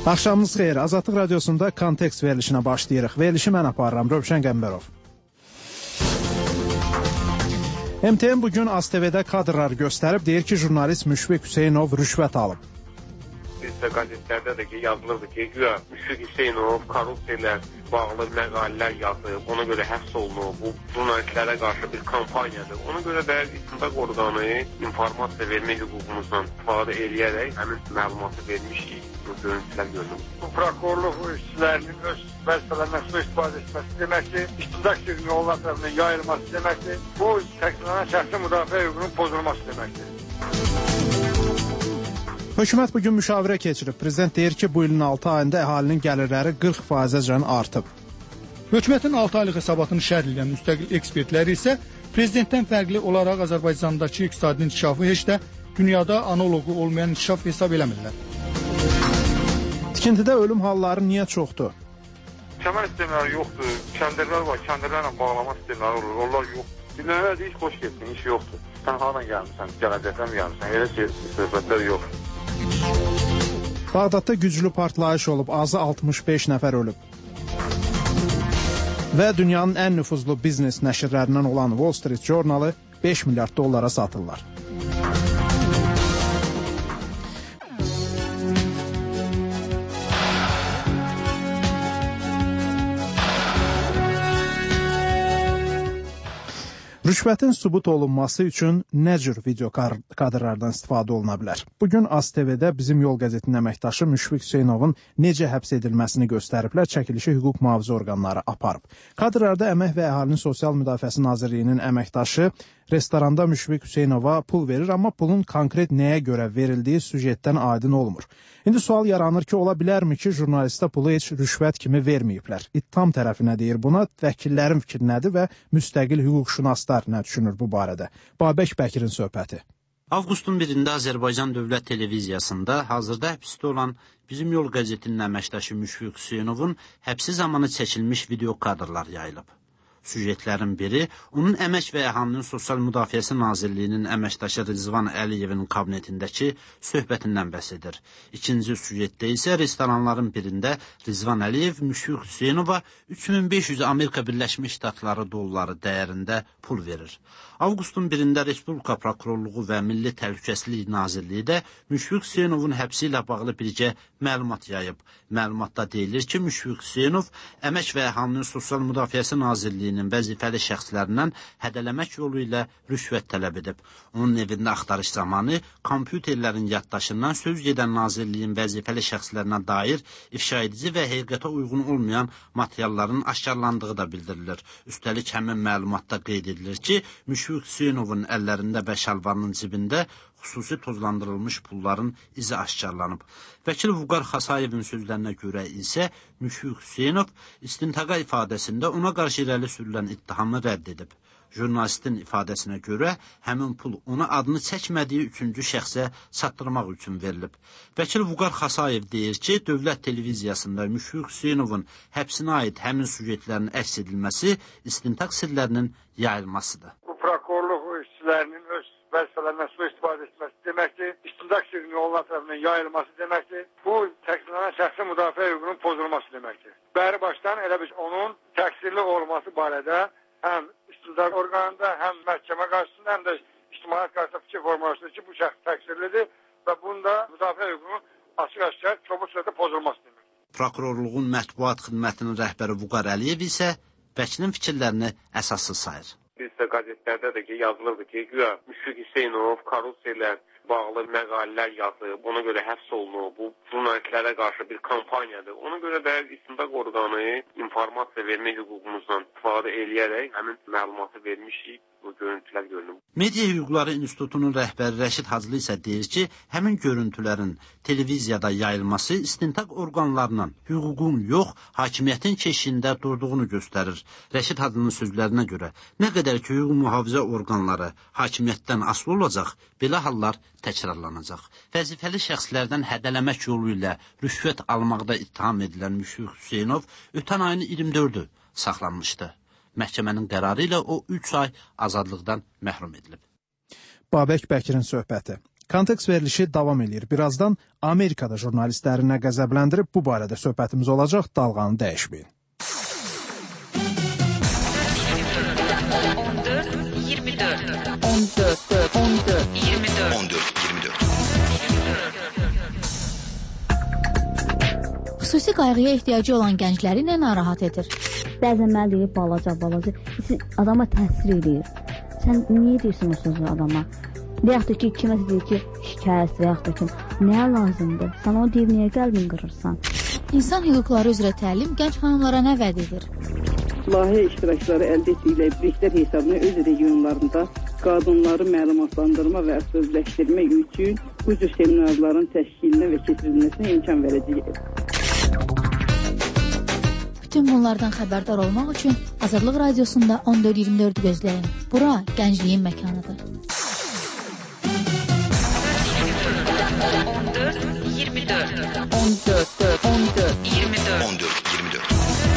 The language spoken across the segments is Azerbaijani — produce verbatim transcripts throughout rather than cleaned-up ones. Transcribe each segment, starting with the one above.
Axşamınız xeyir. Azadlıq Radiosunda kontekst verilişinə başlayırıq. Verilişi mən aparıram, Rövşən Qəmbərov. M T N bugün A Z T V-də kadrlar göstərib, deyir ki, jurnalist Müşfiq Hüseynov rüşvət alıb. Bizdə qəzetlərdə də ki, yazılırdı ki, güya Müşfiq Hüseynov korrupsiya ilə bağlı məqalələr yazıb, ona görə həbs olunub, bu jurnalistlərə qarşı bir kampaniyadır. Ona görə də istintaq orqanı informasiya vermək hüququmuzdan istifadə edərək həmin məlumatı vermişik. Bu görüntülər görünür. Bu prokurorluq işçilərinin öz vəzifələrindən sui-istifadə etməsi deməkdir, istintaq sirrinin onlar tərəfindən yayılması deməkdir, bu təqsirlənən şəxsi müdafiə hüququnun pozulması deməkdir. Hökumət bugün müşavirə keçirib. Prezident deyir ki, bu ilin altı ayında əhalinin gəlirləri qırx faizəcən artıb. Hökumətin altı aylıq hesabatını şərh edən müstəqil ekspertləri isə prezidentdən fərqli olaraq Azərbaycandakı iqtisadi inkişafı heç də dünyada analogu olmayan inkişaf hesab eləmirlər. Tikintidə ölüm halları niyə çoxdur? Kəmər sistemləri yoxdur, kəndirlər var, kəndirlərlə bağlama sistemləri olur, onlar yox. Dinlənələr iş xoş getsin, iş yoxdur. Sən haradan gəlmişsən, gələcəkdən mi gəlmişsən, elə şey, söhbətlər yox. Bağdadda güclü partlayış olub, azı altmış beş nəfər ölüb. Və dünyanın ən nüfuzlu biznes nəşrlərindən olan Wall Street Journalı beş milyard dollara satırlar. Rüşvətin sübut olunması üçün nə cür video kadrlardan istifadə oluna bilər? Bugün A Z T V-də bizim Yol qəzetinin əməkdaşı Müşfiq Hüseynovun necə həbs edilməsini göstəriblər, çəkilişi hüquq mühafizə orqanları aparıb. Kadrlarda Əmək və Əhalinin Sosial Müdafiəsi Nazirliyinin əməkdaşı restoranda Müşfiq Hüseynova pul verir, amma pulun konkret nəyə görə verildiyi süjetdən aydın olmur. İndi sual yaranır ki, ola bilərmi ki, jurnalistə pulu heç rüşvət kimi verməyiblər? İttiham tərəfi nə deyir buna, vəkillərin fikri nədir və müstəqil hüquqşünaslar nə düşünür bu barədə? Babək Bəkirin söhbəti. Avqustun birində Azərbaycan Dövlət Televiziyasında hazırda həbsdə olan bizim Yol qəzetinin əməkdaşı Müşfiq Hüseynovun həbsi zamanı çəkilmiş video kadrlar yayılıb. Süjetlərin biri onun Əmək və Əhalinin Sosial Müdafiəsi Nazirliyinin əməkdaşı Rizvan Əliyevin kabinetindəki söhbətindən bəhs edir. İkinci süjetdə isə restoranların birində Rizvan Əliyev Müşfiq Hüseynova üç min beş yüz Amerika Birləşmiş Ştatları dolları dəyərində pul verir. Avqustun birində Respublika Prokurorluğu və Milli Təhlükəsizlik Nazirliyi də Müşfiq Hüseynovun həbsi ilə bağlı birgə məlumat yayıb. Məlumatda deyilir ki, Müşfiq Hüseynov Əmək və Əhalinin Sosial Müdafiəsi Nazirliyinin vəzifəli şəxslərindən hədələmək yolu ilə rüşvət tələb edib. Onun evində axtarış zamanı kompüterlərin yaddaşından söz gedən Nazirliyin vəzifəli şəxslərinə dair ifşa edici və həqiqətə uyğun olmayan materialların aşkarlandığı da bildirilir. Üstəlik həmin məlumatda qeyd edilir ki, Müşfiq Hüseynovun əllərində və şalvarının cibində xüsusi tozlandırılmış pulların izi aşkarlanıb. Vəkil Vüqar Xasayevin sözlərinə görə isə Müşfiq Hüseynov istintaqa ifadəsində ona qarşı irəli sürülən ittihamı rədd edib. Jurnalistin ifadəsinə görə həmin pul ona adını çəkmədiyi üçüncü şəxsə çatdırmaq üçün verilib. Vəkil Vüqar Xasayev deyir ki, Dövlət Televiziyasında Müşfiq Hüseynovun həbsinə aid həmin süjetlərin əks edilməsi istintaq sirlərinin yayılmasıdır. Bu prokurorluq işçilərinin öz vəzifələrindən sui-istifadə etməsi deməkdir, istintaq sirrinin onlar tərəfindən yayılması deməkdir, bu təqsirlənən şəxsi müdafiə hüququnun pozulması deməkdir. Bəri başdan elə biz onun təqsirli olması barədə həm istintaq orqanında, həm məhkəmə qarşısında, həm də ictimaiyyət qarşısında fikir formalaşdırır ki, bu şəxs təqsirlidir və bunda müdafiə hüququnun açıq-aşkar kobud surətdə pozulması deməkdir. Prokurorluğun mətbuat xidmətinin rəhbəri Vüqar Əliyev isə vəkilin fikirlərini əsassız sayır. Bizdə qəzetlərdə də ki, yazılırdı ki, güya Müşfiq Hüseynov korrupsiya ilə bağlı məqalələr yazıb, ona görə həbs olunub, bu jurnalistlərə qarşı bir kampaniyadır. Ona görə də istintaq orqanı informasiya vermək hüququmuzdan istifadə edərək həmin məlumatı vermişik. Bu görüntülər görünür. Media Hüquqları İnstitutunun rəhbəri Rəşid Haclı isə deyir ki, həmin görüntülərin televiziyada yayılması istintaq orqanlarının hüququn yox, hakimiyyətin keşiyində durduğunu göstərir. Rəşid Haclının sözlərinə görə, nə qədər ki, hüquq mühafizə orqanları hakimiyyətdən asılı olacaq, belə hallar təkrarlanacaq. Vəzifəli şəxslərdən hədələmək yolu ilə rüşvət almaqda ittiham edilən Müşfiq Hüseynov ötən ayın iyirmi dördü saxlanmışdı. Məhkəmənin qərarı ilə o üç ay azadlıqdan məhrum edilib. Babək Bəkirin söhbəti. Kontekst verilişi davam edir. Birazdan Amerikada jurnalistləri nə qəzəbləndirib, bu barədə söhbətimiz olacaq. Dalğanı dəyişməyin. on dörd iyirmi dörd on dörd on dörd iyirmi dörd on dörd iyirmi dörd Xüsusi qayğıya ehtiyacı olan gəncləri nə narahat edir? Bəzən mənə deyir balaca, balaca. Adama təsir edir. Sən niyə deyirsən o sözü adama? Və yaxud da ki, kiməsə deyir ki, şikayət və yaxud da ki, nəyə lazımdır? Sən onu deyib niyə qəlbini qırırsan? İnsan hüquqları üzrə təlim gənc xanımlara nə vəd edir? Layihə iştirakçıları əldə etdikləri biliklər hesabına öz regionlarında qadınları məlumatlandırma və sözləşdirmək üçün bu cür seminarların təşkilinə və keçirilməsinə imkan verəcək. Bütün bunlardan xəbərdar olmaq üçün Azadlıq Radiosunda on dörd iyirmi dörd gözləyin. Bura gəncliyin məkanıdır. on dörd iyirmi dörd on dörd on dörd iyirmi dörd on dörd iyirmi dörd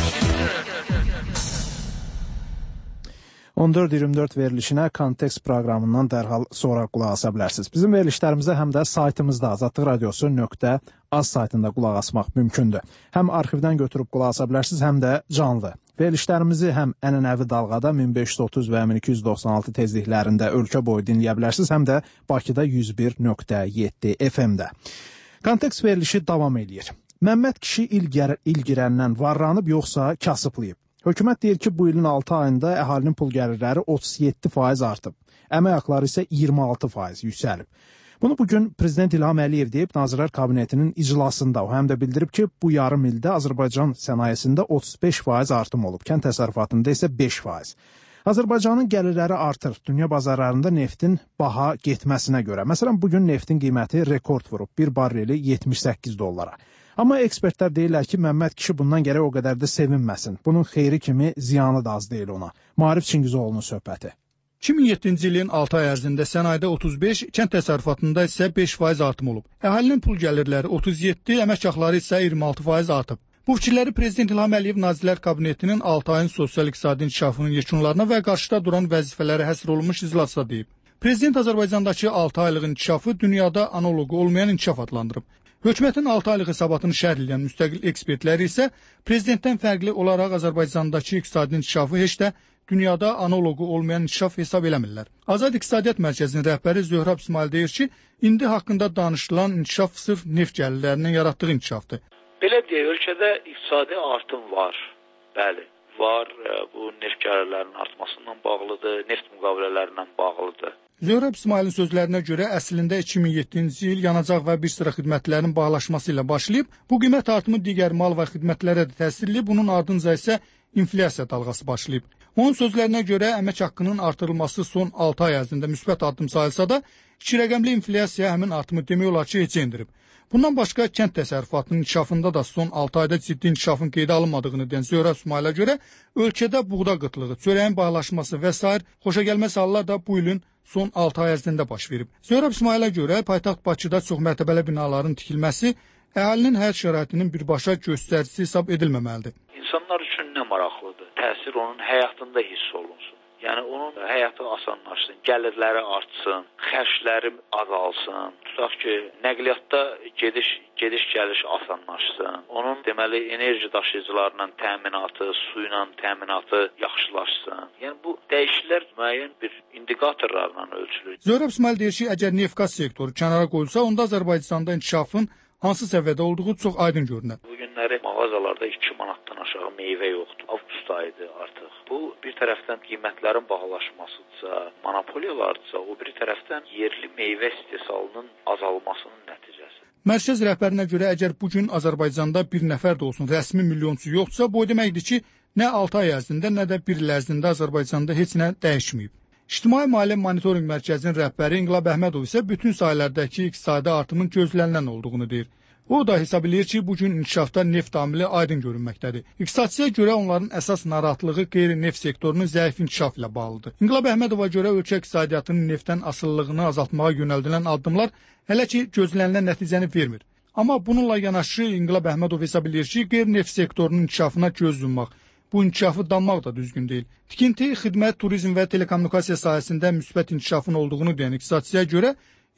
on dörd iyirmi dörd verilişinə Kontekst proqramından dərhal sonra qulaq asa bilərsiniz. Bizim verilişlərimizə həm də saytımızda azadlıq radiosu nöqtə az saytında qulaq asmaq mümkündür. Həm arxivdən götürüb qulaq asa bilərsiniz, həm də canlı. Verilişlərimizi həm ənənəvi dalğada min beş yüz otuz və min iki yüz doxsan altı tezliklərində ölkə boyu dinləyə bilərsiniz, həm də Bakıda yüz bir nöqtə yeddi F M-də. Kontekst verilişi davam edir. Məmməd kişi ilgər, ilgirəndən varranıb yoxsa kasıblayıb? Hökumət deyir ki, bu ilin altı ayında əhalinin pul gəlirləri otuz yeddi faiz artıb. Əmək haqları isə iyirmi altı faiz yüksəlib. Bunu bugün Prezident İlham Əliyev deyib Nazirlər Kabinetinin iclasında. O həm də bildirib ki, bu yarım ildə Azərbaycan sənayesində otuz beş faiz artım olub, kənd təsərrüfatında isə beş faiz. Azərbaycanın gəlirləri artır. Dünya bazarlarında neftin baha getməsinə görə. Məsələn, bugün neftin qiyməti rekord vurub, bir barreli yetmiş səkkiz dollara. Amma ekspertlər deyirlər ki, Məmməd kişi bundan gərək o qədər də sevinməsin. Bunun xeyri kimi ziyanı da az deyil ona. Maarif Çingizoğlu'nun söhbəti. iki min yeddinci ilin altı ay ərzində sənayedə otuz beş, kənd təsərrüfatında isə beş faiz artım olub. Əhalinin pul gəlirləri otuz yeddi, əmək haqları isə iyirmi altı faiz artıb. Bu fikirləri Prezident İlham Əliyev Nazirlər Kabinetinin altı ayın sosial-iqtisadi inkişafının yekunlarına və qarşıda duran vəzifələrə həsr olunmuş iclasda deyib. Prezident Azərbaycandakı altı aylıq inkişafı dünyada analogu olmayan inkişaf adlandırıb. Hökumətin altı aylıq hesabatını şərh edən müstəqil ekspertləri isə prezidentdən fərqli olaraq Azərbaycandakı iqtisadi inkişafı heç də dünyada analogu olmayan inkişaf hesab eləmirlər. Azad İqtisadiyyat Mərkəzinin rəhbəri Zöhrab İsmail deyir ki, indi haqqında danışılan inkişaf sırf neft gəlirlərinin yaratdığı inkişafdır. Belə deyək, ölkədə iqtisadi artım var. Bəli, var. Bu neft gəlirlərinin artmasından bağlıdır, neft müqavilələrindən bağlıdır. Zöhrab İsmailin sözlərinə görə əslində iki min yeddinci il yanacaq və bir sıra xidmətlərin bahalaşması ilə başlayıb, bu qiymət artımı digər mal və xidmətlərə də təsirli, bunun ardınca isə inflyasiya dalğası başlayıb. Onun sözlərinə görə əmək haqqının artırılması son altı ay ərzində müsbət addım sayılsa da, iki rəqəmli inflyasiya həmin artımı demək olar ki, heç endirib. Bundan başqa kənd təsərrüfatının inkişafında da son altı ayda ciddi inkişafın qeydə alınmadığını deyən Zöhrab İsmailə görə ölkədə buğda qıtlığı, çörəyin bahalaşması və sair xoşagəlməz hallar da bu ilin son altı ay ərzində baş verib. Zöhrab İsmailə görə paytaxt Bakıda çox mərtəbəli binaların tikilməsi əhalinin həyat şəraitinin birbaşa göstəricisi hesab edilməməlidir. İnsanlar üçün nə maraqlıdır? Təsir onun həyatında hiss olunsun. Yəni onun həyatı asanlaşsın, gəlirləri artsın, xərcləri azalsın. Tutaq ki, nəqliyyatda gediş gediş gəliş asanlaşsın. Onun deməli enerji daşıyıcılarla təminatı, su ilə təminatı yaxşılaşsın. Yəni bu dəyişikliklər müəyyən bir indikatorlarla ölçülür. Zöhrab İsmail deyir ki, əgər neft-qaz sektoru kənara qoyulsa, onda Azərbaycanda inkişafın hansı səviyyədə olduğu çox aydın görünər. Bu günləri mağazalarda iki manatdan aşağı meyvə yoxdur. Avqust ayıdır artıq. Bu bir tərəfdən qiymətlərin bahalaşmasıdırsa, monopoliyalardırsa, o bir tərəfdən yerli meyvə istehsalının azalmasının nəticəsi. Mərkəz rəhbərinə görə əgər bu gün Azərbaycanda bir nəfər də olsun rəsmi milyonçu yoxdursa, bu deməkdir ki, nə altı ay ərzində, nə də bir il ərzində Azərbaycanda heç nə dəyişməyib. İctimai Maliyyə Monitorinq Mərkəzinin rəhbəri İnqilab Əhmədov isə bütün sahələrdəki iqtisadi artımın gözlənilən olduğunu deyir. O da hesab edir ki, bugün inkişafda neft amili aydın görünməkdədir. İqtisadçıya görə onların əsas narahatlığı qeyri-neft sektorunun zəif inkişaf ilə bağlıdır. İnqilab Əhmədova görə ölkə iqtisadiyyatının neftdən asılılığını azaltmağa yönəldilən addımlar hələ ki gözlənilən nəticəni vermir. Amma bununla yanaşı İnqilab Əhmədov hesab edir ki, qeyri-neft sektorunun inkişafına göz yummaq, bu inkişafı danmaq da düzgün deyil. Tikinti, xidmət, turizm və telekommunikasiya sahəsində müsbət inkişafın olduğunu deyən iqtisadçıya görə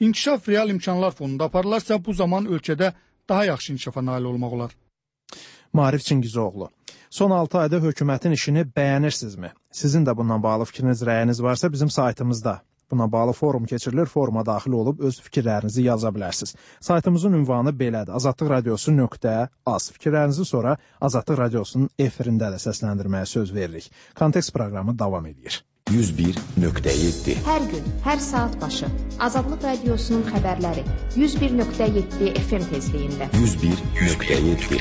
İnkişaf real imkanlar fonunda aparılarsa bu zaman ölkədə daha yaxşı inkişafa nail olmaq olar. Maarif Çingizoğlu. Son altı ayda hökumətin işini bəyənirsinizmi? Sizin də bundan bağlı fikriniz, rəyiniz varsa bizim saytımızda buna bağlı forum keçirilir. Foruma daxil olub öz fikirlərinizi yaza bilərsiniz. Saytımızın ünvanı belədir. Azadlıq radiosu nöqtə az. Fikirlərinizi sonra Azadlıq radiosunun efirində də səsləndirməyə söz veririk. Kontekst proqramı davam edir. yüz bir nöqtə yeddi. Hər gün, hər saat başı Azadlıq radiosunun xəbərləri yüz bir nöqtə yeddi F M tezliyində. yüz bir nöqtə yeddi.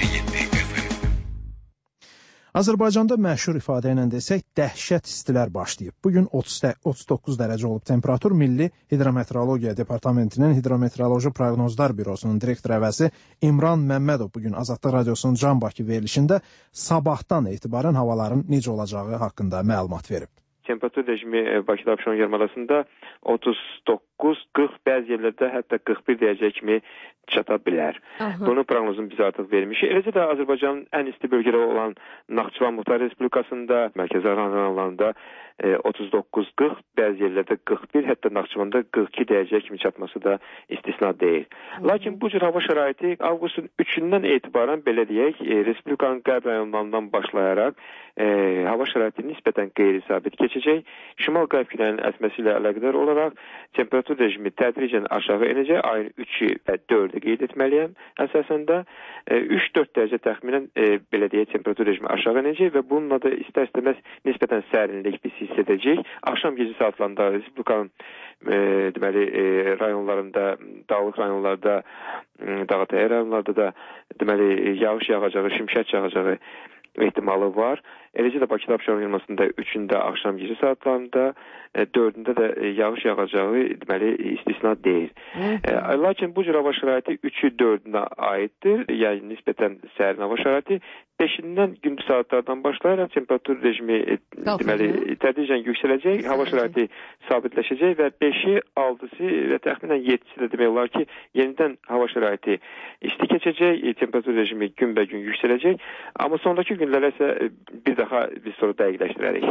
Azərbaycanda məşhur ifadə ilə desək, dəhşət istilər başlayıb. Bugün otuz doqquz dərəcə olub temperatur. Milli Hidrometeorologiya Departamentinin Hidrometeoroloji Proqnozlar Bürosunun direktor əvəzi İmran Məmmədov bugün Azadlıq radiosunun Can Bakı verilişində sabahdan etibarən havaların necə olacağı haqqında məlumat verib. Temperatur rejimi Bakıda Abşeron yarımadasında otuz doqquz qırx, bəzi yerlərdə hətta qırx bir dərəcə kimi çata bilər. Aha. Bunun proqnozunu biz artıq vermişik. Eləcə də Azərbaycanın ən isti bölgələri olan Naxçıvan Muxtar Respublikasında, Mərkəzi Aran rayonlarında otuz doqquz qırx, bəzi yerlərdə qırx bir, hətta Naxçıvanda qırx iki dərəcə kimi çatması da istisna deyil. Hı. Lakin bu cür hava şəraiti avqustun üçündən etibarən belə deyək, Respublikanın qərb rayonlarından başlayaraq e, hava şəraiti nisbətən qeyri-sabit keçəcək. Şimal-qərb küləyinin əsməsi ilə əlaqədar olaraq temperatur rejimi tədricən aşağı enəcək. Ayın üçü və dördü qeyd etməliyəm. Əsasında üç dörd dərəcə təxminən e, belə deyək, temperatur rejimi aşağı enəcək və bununla da istər-istəməz nisbətən sərinlik biz hiss edəcək. Axşam gecə saatlarında Respublikanın e, deməli e, rayonlarında, dağlıq rayonlarda, dağətəyi rayonlarda da deməli yağış yağacağı, şimşək yağacağı ehtimalı var. Eləcə də Bakıda Abşeron yarımadasında üçündə axşam gecə saatlarında, dördündə də yağış yağacağı deməli istisna deyil. E, lakin bu cür hava şəraiti üçü dördünə aiddir. Yəni nisbətən sərin hava şəraiti. beşindən gündüz saatlardan başlayaraq temperatur rejimi deməli tədricən yüksələcək, hava şəraiti sabitləşəcək və beşi, altısı və təxminən yeddisi də demək olar ki, yenidən hava şəraiti isti keçəcək, temperatur rejimi günbəgün yüksələcək. Amma sonraki günlərə isə bir daha biz sonra dəqiqləşdirərik.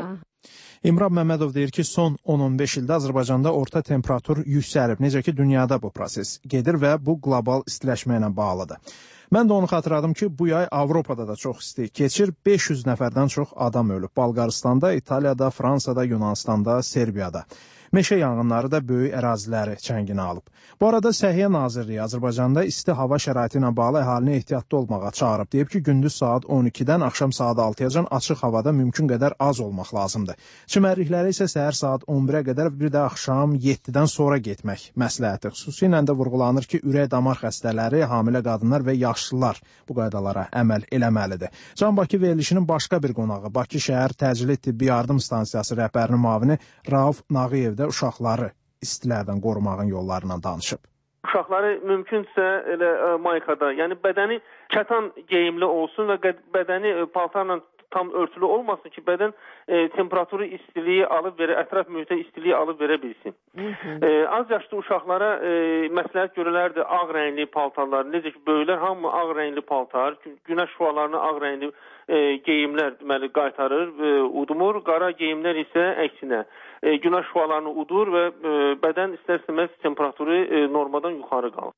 İmran Məmmədov deyir ki, son on on beş ildə Azərbaycanda orta temperatur yüksəlib. Necə ki, dünyada bu proses gedir və bu qlobal istiləşmə ilə bağlıdır. Mən də onu xatırladım ki, bu yay Avropada da çox isti keçir. beş yüz nəfərdən çox adam ölüb. Bolqarıstanda, İtaliyada, Fransada, Yunanistanda, Serbiyada. Meşə yanğınları da böyük əraziləri çənginə alıb. Bu arada Səhiyyə Nazirliyi Azərbaycanda isti hava şəraiti ilə bağlı əhalini ehtiyatlı olmağa çağırıb. Deyib ki, gündüz saat on ikidən axşam saat altıyacan açıq havada mümkün qədər az olmaq lazımdır. Çimərlikləri isə səhər saat on birə qədər, bir də axşam yeddidən sonra getmək məsləhəti. Xüsusilə də vurğulanır ki, ürək-damar xəstələri, hamilə qadınlar və yaşlılar bu qaydalara əməl eləməlidir. Can Bakı verilişinin başqa bir qonağı, Bakı şəhər təcili tibbi yardım stansiyası rəhbərinin müavini Rauf Nağıyev də uşaqları istilərdən qorumağın yollarından danışıb. Uşaqları mümkünsə elə maykada, yəni bədəni kətan geyimli olsun və bədəni paltarla tam örtülü olmasın ki, bədən e, temperaturu, istiliyi alıb verə, ətraf mühitə istiliyi alıb verə bilsin. E, az yaşlı uşaqlara e, məsləhət görülərdir ağ rəngli paltarlar. Necə ki, böyüklər hamı ağ rəngli paltar, günəş şüalarını ağ rəngli e, geyimlər deməli qaytarır, e, udumur. Qara geyimlər isə əksinə e, günəş şüalarını udur və e, bədən istər-istəməz temperaturu e, normadan yuxarı qalır.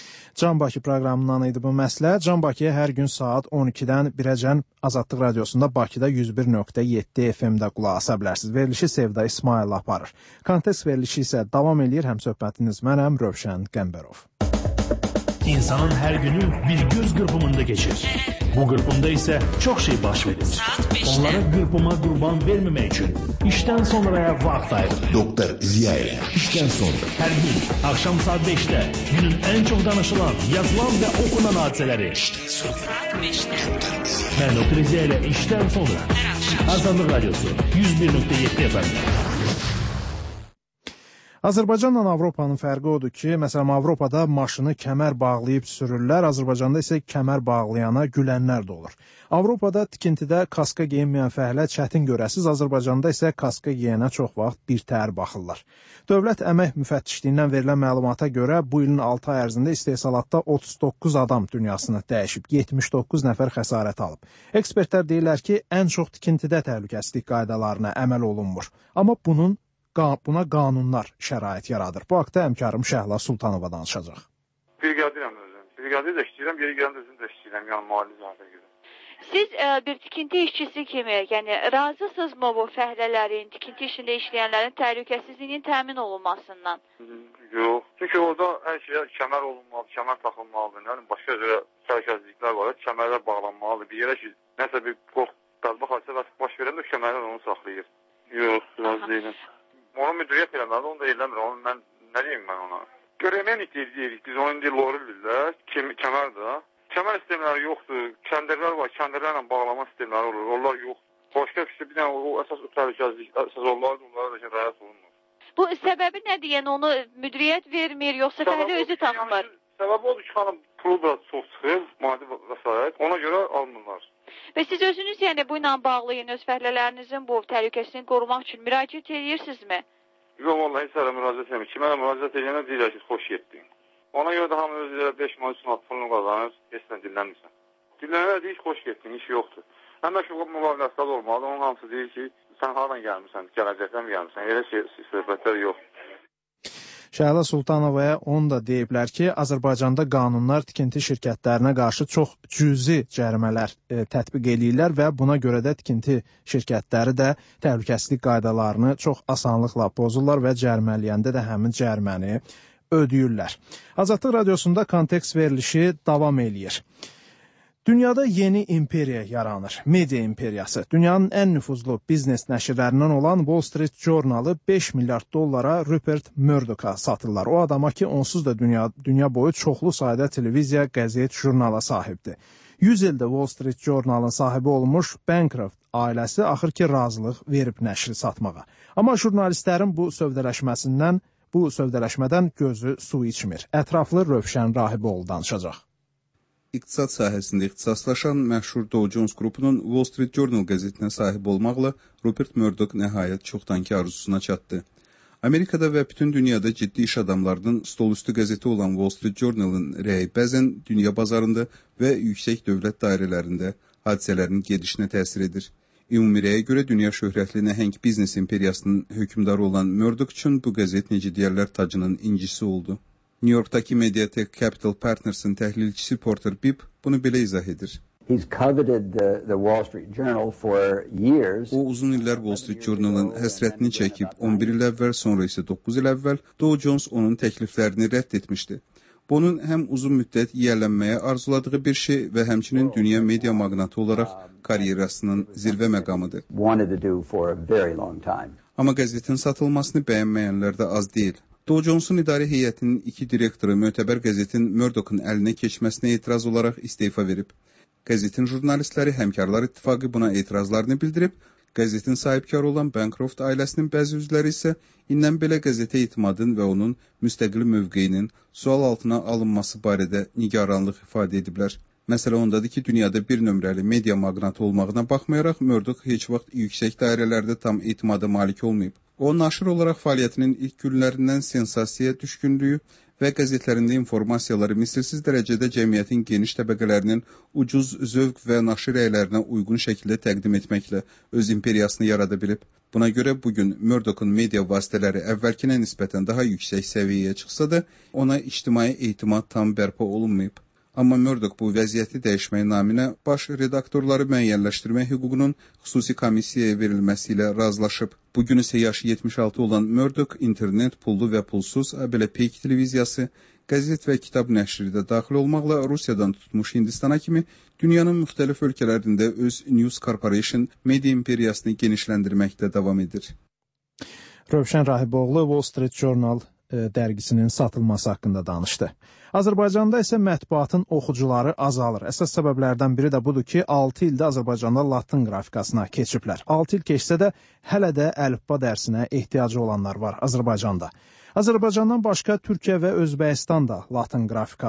Can Bakı proqramından idi bu məsləhət. Can Bakıya hər gün saat on ikidən birəcən Azadlıq radiosunda Bakıda yüz bir nöqtə yeddi F M-də qulaq asa bilərsiniz. Verilişi Sevda İsmail aparır. Kontekst verilişi isə davam eləyir. Həmsöhbətiniz mənəm Rövşən Qəmbərov. İnsanın hər günü bir göz qırpımında keçir. Bu qırpımda isə çox şey baş verir. Onlara qırpıma qurban verməmək üçün işdən sonraya vaxt ayırır. Doktor Ziyayev. İşdən sonra hər gün axşam saat beşdə günün ən çox danışılan, yazılan və okunan hadisələri. İşdən sonra. Mən Doktor Ziyayev işdən sonra. Azadlıq radiosu yüz bir nöqtə yeddi F M-də. Azərbaycanla Avropanın fərqi odur ki, məsələn, Avropada maşını kəmər bağlayıb sürürlər, Azərbaycanda isə kəmər bağlayana gülənlər də olur. Avropada tikintidə kaska geyinməyən fəhlə çətin görəsiz, Azərbaycanda isə kaska geyənə çox vaxt bir təhər baxırlar. Dövlət Əmək Müfəttişliyindən verilən məlumata görə bu ilin altı ay ərzində istehsalatda otuz doqquz adam dünyasını dəyişib, yetmiş doqquz nəfər xəsarət alıb. Ekspertlər deyirlər ki, ən çox tikintidə təhlükəsizlik qaydalarına əməl olunmur. Amma bunun buna qanunlar şərait yaradır. Bu haqda həmkarım Şəhla Sultanova danışacaq. Brigadirəm özüm. Brigadir də işləyirəm, geri gələn özüm də işləyirəm, yəni mali zahirə görə. Siz e, bir tikinti işçisi kimi, yəni razısınızmı bu fəhlələrin, tikinti işində işləyənlərin təhlükəsizliyinin təmin olunmasından? Yox. Çünki orada hər şeyə kəmər olunmalı, kəmər taxılmalıdır. Yəni başqa cürə təhlükəsizliklər var. Kəmərlər bağlanmalıdır. Bir yerə ki, nəsə bir qorx, qazma hadisə baş verəndə kəmərlər onu saxlayır. Yox, razı deyiləm. Onu müdiriyyət eləməli, onu da eləmir. Onu mən nə deyim mən ona? Görəməyən deyirik. Biz onu indi loril bilirlər. Kəmər də. Kəmər sistemləri yoxdur. Kəndirlər var. Kəndirlərlə bağlama sistemləri olur. Onlar yoxdur. Başqa bir bir dənə o əsas təhlükəsizlik əsas onlardır. Onlara da rəayət olunmur. Bu səbəbi nədir? Yəni onu müdiriyyət vermir, yoxsa fəhlə özü tapmır? Səbəbi odur ki, xanım pulu da çox çıxır, maddi vəsait. Ona görə almırlar. Və siz özünüz yəni bu ilə bağlı yəni öz fəhlələrinizin bu təhlükəsizliyini qorumaq üçün müraciət edirsinizmi? Yox, vallahi heç ara müraciət etmir. Kimə müraciət edəndə deyirlər ki, xoş getdin. Ona görə də hamı özü beş manat, üç manat pulunu qazanır, heç nə dinlənmirsən. Dinlənirlər deyir ki, xoş getdin, iş yoxdur. Həmən ki, müqaviləsiz olmalı, onun hamısı deyir ki, sən haradan gəlmirsən, gələcəkdən mi gəlmirsən, elə şey, söhbətlər yox. Şəhla Sultanovaya onu da deyiblər ki, Azərbaycanda qanunlar tikinti şirkətlərinə qarşı çox cüzi cərimələr e, tətbiq eləyirlər və buna görə də tikinti şirkətləri də təhlükəsizlik qaydalarını çox asanlıqla pozurlar və cərimələyəndə də həmin cəriməni ödəyirlər. Azadlıq Radiosunda kontekst verilişi davam eləyir. Dünyada yeni imperiya yaranır. Media imperiyası. Dünyanın ən nüfuzlu biznes nəşrlərindən olan Wall Street Journalı beş milyard dollara Rupert Murdoch'a satırlar. O adama ki, onsuz da dünya, dünya boyu çoxlu sayda televiziya, qəzet, jurnala sahibdir. yüz ildə Wall Street Journalın sahibi olmuş Bancroft ailəsi axır ki, razılıq verib nəşri satmağa. Amma jurnalistlərin bu sövdələşməsindən, bu sövdələşmədən gözü su içmir. Ətraflı Rövşən Rahiboğlu danışacaq. İqtisad sahəsində ixtisaslaşan məşhur Dow Jones qrupunun Wall Street Journal qəzetinə sahib olmaqla Rupert Murdoch nəhayət çoxdankı arzusuna çatdı. Amerikada və bütün dünyada ciddi iş adamlarının stolüstü qəzeti olan Wall Street Journal'ın rəyi bəzən dünya bazarında və yüksək dövlət dairələrində hadisələrin gedişinə təsir edir. Ümumi rəyə görə dünya şöhrətli nəhəng biznes imperiyasının hökmdarı olan Murdoch üçün bu qəzet necə deyərlər tacının incisi oldu. New York'taki Mediatek Capital Partners'ın təhlilçisi Porter Bibb bunu belə izah edir. O uzun illər Wall Street Journal'ın həsrətini çəkib, on bir il əvvəl, sonra isə doqquz il əvvəl Dow Jones onun təkliflərini rədd etmişdi. Bunun həm uzun müddət yiyələnməyə arzuladığı bir şey və həmçinin dünya media maqnatı olaraq karyerasının zirvə məqamıdır. Amma qəzetin satılmasını bəyənməyənlər də az deyil. Dow Jones'un idarə heyətinin iki direktoru mötəbər qəzetin Murdoch'un əlinə keçməsinə etiraz olaraq istefa verib. Qəzetin jurnalistləri Həmkarlar İttifaqı buna etirazlarını bildirib, qəzetin sahibkarı olan Bancroft ailəsinin bəzi üzvləri isə indən belə qəzetə etimadın və onun müstəqil mövqeyinin sual altına alınması barədə nigaranlıq ifadə ediblər. Məsələ ondadır ki, dünyada bir nömrəli media maqnatı olmağına baxmayaraq Murdoch heç vaxt yüksək dairələrdə tam etimada malik olmayıb. O, naşır olaraq fəaliyyətinin ilk günlərindən sensasiya düşkünlüyü və qəzetlərində informasiyaları misilsiz dərəcədə cəmiyyətin geniş təbəqələrinin ucuz zövq və naşır rəylərinə uyğun şəkildə təqdim etməklə öz imperiyasını yarada bilib. Buna görə bugün Murdoch'un media vasitələri əvvəlkinə nisbətən daha yüksək səviyyəyə çıxsa da, ona ictimai etimad tam bərpa olunmayıb. Amma Murdoch bu vəziyyəti dəyişmək naminə baş redaktorları müəyyənləşdirmək hüququnun xüsusi komissiyaya verilməsi ilə razılaşıb. Bugün isə yaşı yetmiş altı olan Murdoch internet, pullu və pulsuz, belə peyk televiziyası, qəzet və kitab nəşri də daxil olmaqla Rusiyadan tutmuş Hindistana kimi dünyanın müxtəlif ölkələrində öz News Corporation media imperiyasını genişləndirməkdə davam edir. Rövşən Rahiboğlu Wall Street Journal dərgisinin satılması haqqında danışdı. Azərbaycanda isə mətbuatın oxucuları azalır. Əsas səbəblərdən biri də budur ki, altı ildə Azərbaycanda latın qrafikasına keçiblər. altı il keçsə də hələ də əlifba dərsinə ehtiyacı olanlar var Azərbaycanda. Azərbaycandan başqa Türkiyə və Özbəkistan da latın qrafikasına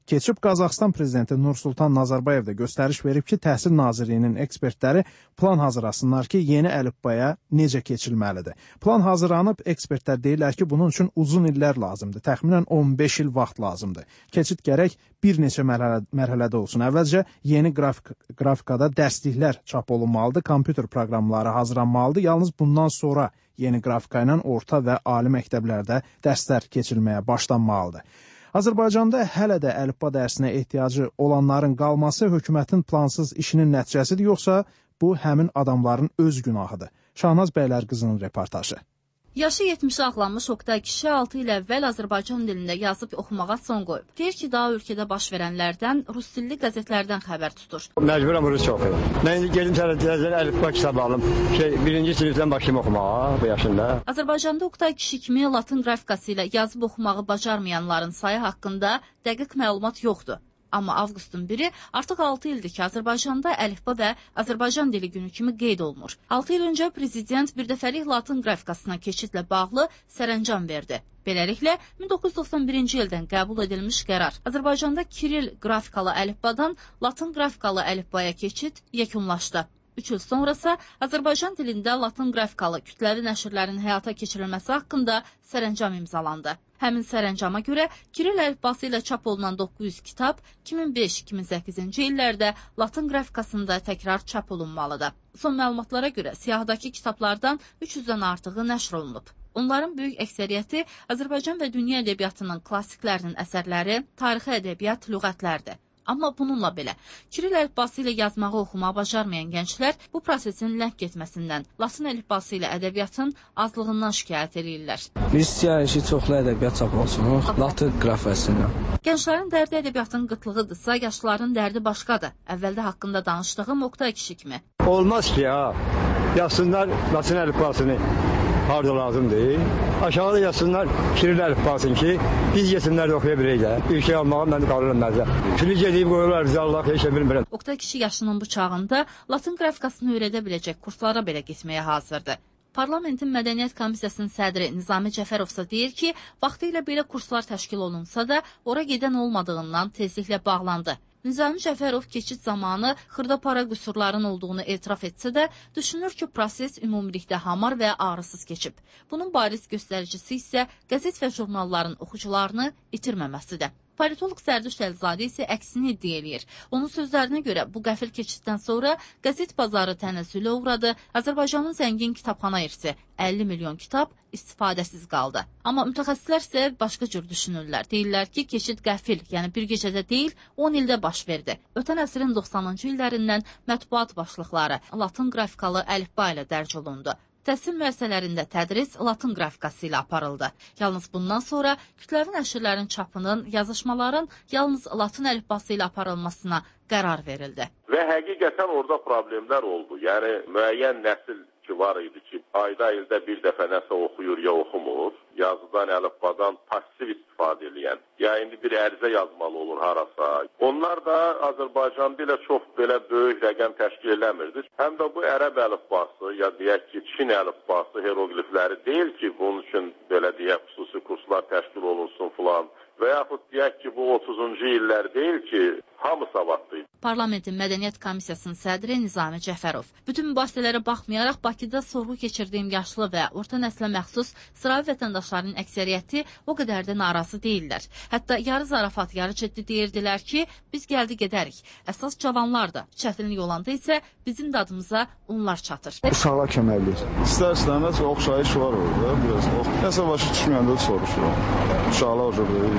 keçib. Qazaxıstan prezidenti Nursultan Nazarbayev də göstəriş verib ki, Təhsil Nazirliyinin ekspertləri plan hazırlasınlar ki, yeni əlifbaya necə keçilməlidir. Plan hazırlanıb, ekspertlər deyirlər ki, bunun üçün uzun illər lazımdır. Təxminən on beş il vaxt lazımdır. Keçid gərək bir neçə mərhələ, mərhələdə olsun. Əvvəlcə yeni qrafik, qrafikada dərsliklər çap olunmalıdır, kompüter proqramları hazırlanmalıdır. Yalnız bundan sonra yeni qrafika ilə orta və ali məktəblərdə dərslər keçilməyə başlanmalıdır. Azərbaycanda hələ də əlifba dərsinə ehtiyacı olanların qalması hökumətin plansız işinin nəticəsidir, yoxsa bu həmin adamların öz günahıdır? Şahnaz Bəylərqızının reportajı. Yaşı yetmişə ağlanmış Oqtay kişi altı il əvvəl Azərbaycan dilində yazıb oxumağa son qoyub. Deyir ki, daha ölkədə baş verənlərdən, rus dilli qəzetlərdən xəbər tutur. Məcburam rus oxuyum. Mən indi gedim tərəflərdən əlifba kitabı alım. Şey, birinci sinifdən başlayım oxumağa bu yaşında. Azərbaycanda Oqtay kişi kimi latın qrafikası ilə yazıb oxumağı bacarmayanların sayı haqqında dəqiq məlumat yoxdur. Amma avqustun biri artıq altı ildir ki, Azərbaycanda əlifba və Azərbaycan dili günü kimi qeyd olunur. altı il öncə prezident birdəfəlik latın qrafikasına keçidlə bağlı sərəncam verdi. Beləliklə, min doqquz yüz doxsan birinci ildən qəbul edilmiş qərar Azərbaycanda Kiril qrafikalı əlifbadan latın qrafikalı əlifbaya keçid yekunlaşdı. Üç il sonrası Azərbaycan dilində latın qrafikalı kütləvi nəşrlərin həyata keçirilməsi haqqında sərəncam imzalandı. Həmin sərəncama görə Kiril əlifbası ilə çap olunan doqquz yüz kitab iki min beş iki min səkkizinci illərdə latın qrafikasında təkrar çap olunmalıdır. Son məlumatlara görə siyahdakı kitablardan üç yüzdən artığı nəşr olunub. Onların böyük əksəriyyəti Azərbaycan və dünya ədəbiyyatının klassiklərinin əsərləri, tarixi ədəbiyyat, lüğətlərdir. Amma bununla belə, Kiril əlifbası ilə yazmağı oxumağı bacarmayan gənclər bu prosesin ləng getməsindən, latın əlifbası ilə ədəbiyyatın azlığından şikayət edirlər. Biz istəyərik ki, çoxlu ədəbiyyat çap olsun, latın qrafikası ilə. Gənclərin dərdi ədəbiyyatın qıtlığıdırsa, yaşlıların dərdi başqadır. Əvvəldə haqqında danışdığım Oqtay kişi kimi. Olmaz ki, ya, yazsınlar latın əlifbasını. Harda lazımdır. Aşağıda yazsınlar Kiril əlifbasını ki, biz yetimlər də oxuya bilək də. Ülkə almağa mən qalırım məzə. Filiz edib qoyurlar bizə, Allah heç bilmirəm. Oqtay kişi yaşının bu çağında latın qrafikasını öyrədə biləcək kurslara belə getməyə hazırdır. Parlamentin Mədəniyyət Komissiyasının sədri Nizami Cəfərov isə deyir ki, vaxtilə belə kurslar təşkil olunsa da, ora gedən olmadığından tezliklə bağlandı. Nizami Cəfərov keçid zamanı xırda para qüsurların olduğunu etiraf etsə də, düşünür ki, proses ümumilikdə hamar və ağrısız keçib. Bunun bariz göstəricisi isə qəzet və jurnalların oxucularını itirməməsidir. Politolog Sərdüş Əlzadə isə əksini iddia eləyir. Onun sözlərinə görə bu qəfil keçiddən sonra qəzet bazarı tənəzzülə uğradı, Azərbaycanın zəngin kitabxana irsi əlli milyon kitab istifadəsiz qaldı. Amma mütəxəssislər isə başqa cür düşünürlər. Deyirlər ki, keçid qəfil, yəni bir gecədə deyil, on ildə baş verdi. Ötən əsrin doxsanıncı illərindən mətbuat başlıqları latın qrafikalı əlifba ilə dərc olundu. Təhsil müəssisələrində tədris latın qrafikası ilə aparıldı. Yalnız bundan sonra kütləvi nəşrlərin çapının, yazışmaların yalnız latın əlifbası ilə aparılmasına qərar verildi. Və həqiqətən orada problemlər oldu. Yəni müəyyən nəsil ki var idi ki, ayda ildə bir dəfə nəsə oxuyur ya oxumur, yazıdan, əlifbadan passiv istifadə edən, ya indi bir ərizə yazmalı olur harasa. Onlar da Azərbaycan dilə çox belə böyük rəqəm təşkil eləmirdi. Həm də bu ərəb əlifbası, ya deyək ki, Çin əlifbası, heroqlifləri deyil ki, bunun üçün belə deyək, xüsusi kurslar təşkil olunsun filan. Və yaxud deyək ki, bu otuzuncu illər deyil ki, hamı savadlıydı. Parlamentin Mədəniyyət Komissiyasının sədri Nizami Cəfərov. Bütün mübahisələrə baxmayaraq Bakıda sorğu keçirdiyim yaşlı və orta nəslə məxsus sıravi vətəndaşların əksəriyyəti o qədər də narazı deyirlər. Hətta yarı zarafat, yarı ciddi deyirdilər ki, biz gəldi gedərik. Əsas cavanlar da. Çətinlik olanda isə bizim dadımıza onlar çatır. Uşaqlar köməklidir. İstər-istəməz oxşayış var orada biraz. Nəsə başı düşməyəndə soruşuram. Uşaqlar orada.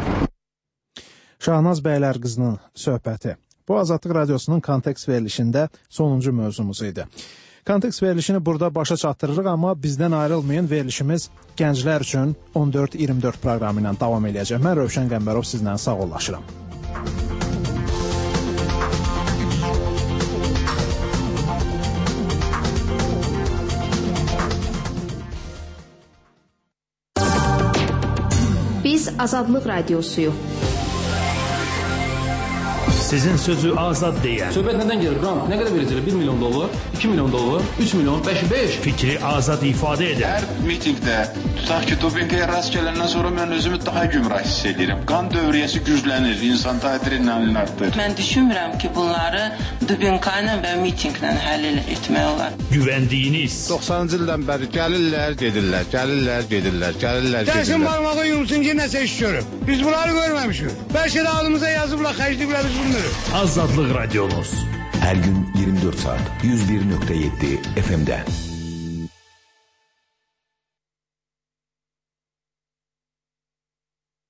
Şahnaz Bəylərqızının söhbəti. Bu Azadlıq Radiosunun kontekst verilişində sonuncu mövzumuz idi. Kontekst verilişini burada başa çatdırırıq, amma bizdən ayrılmayın, verilişimiz gənclər üçün on dörd iyirmi dörd proqramı ilə davam edəcək. Mən Rövşən Qəmbərov sizlə sağollaşıram. Biz Azadlıq Radiosuyuq. Sizin sözü azad deyən. Söhbət nədən gəlir? Qram, nə qədər verəcəklər? bir milyon dollar, iki milyon dollar, üç milyon, beş, beş. Fikri azad ifadə edən. Hər mitingdə tutaq ki, dopinqə rast gələndən sonra mən özümü daha gümrah hiss edirəm. Qan dövriyyəsi güclənir, insanda adrenalin artır. Mən düşünmürəm ki, bunları dopinqla və mitinqlə həll etmək olar. Güvəndiyiniz. doxsanıncı ildən bəri gəlirlər, gedirlər, gəlirlər, gedirlər, gəlirlər, gedirlər. Gəlsin barmağı yumsun ki, nəsə iş görüb. Biz bunları görməmişik. Bəlkə də adımıza yazıblar, xərcliyiblər, biz bilmirik. Azadlıq Radionuz. Her gün yirmi dört saat yüz bir nokta yedi F M'de.